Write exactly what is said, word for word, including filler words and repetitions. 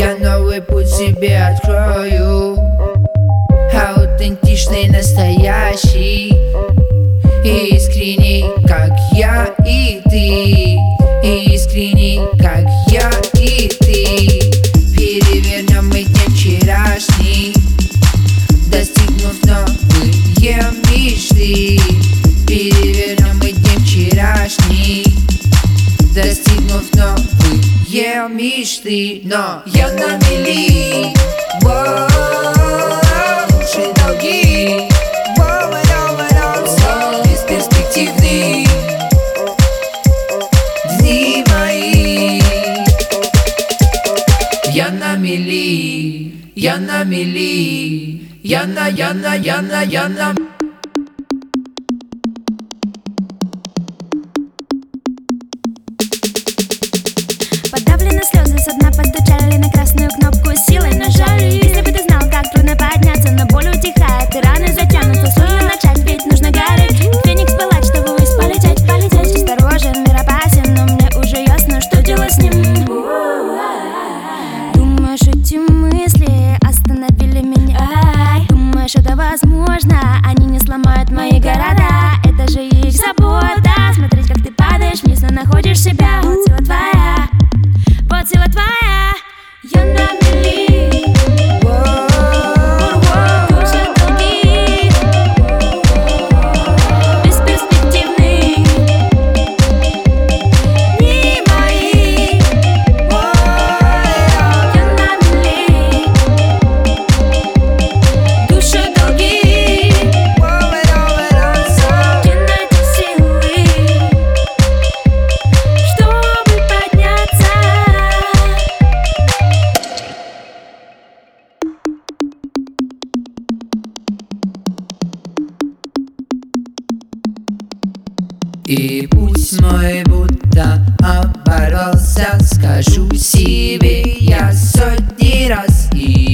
Я новый путь себе открою, аутентичный, настоящий, искренний, как я и ты, искренний, как я и ты. Перевернем мы день вчерашний, достигнув новые мечты. Перевернем мы день вчерашний, достигнув новые мечты. Но я на мели, уши долги, сон бесперспективный, дни мои. Я на мели, я на мели, я на, я на, я на, я на. Подавлены слезы, со дна постучали на красную кнопку, силой нажали. Если бы ты знал, как трудно подняться, но боль утихает и раны затянутся. Сложно начать, ведь нужно гореть. Феникс пылать, чтобы ввысь полететь, полететь. Осторожен, мир опасен, но мне уже ясно, что делать с ним. Думаешь, эти мысли остановили меня? Думаешь, это возможно? Они не сломают мои города. Это же их забота. Смотреть, как ты падаешь вниз, но находишь себя. Вот сила твоя, вот сила твоя. Я на мели, души долги, бесперспективный, дни мои. Я на мели, души долги, где найти силы, чтобы подняться. И пусть мой будто оборвался, скажу себе я сотни раз. И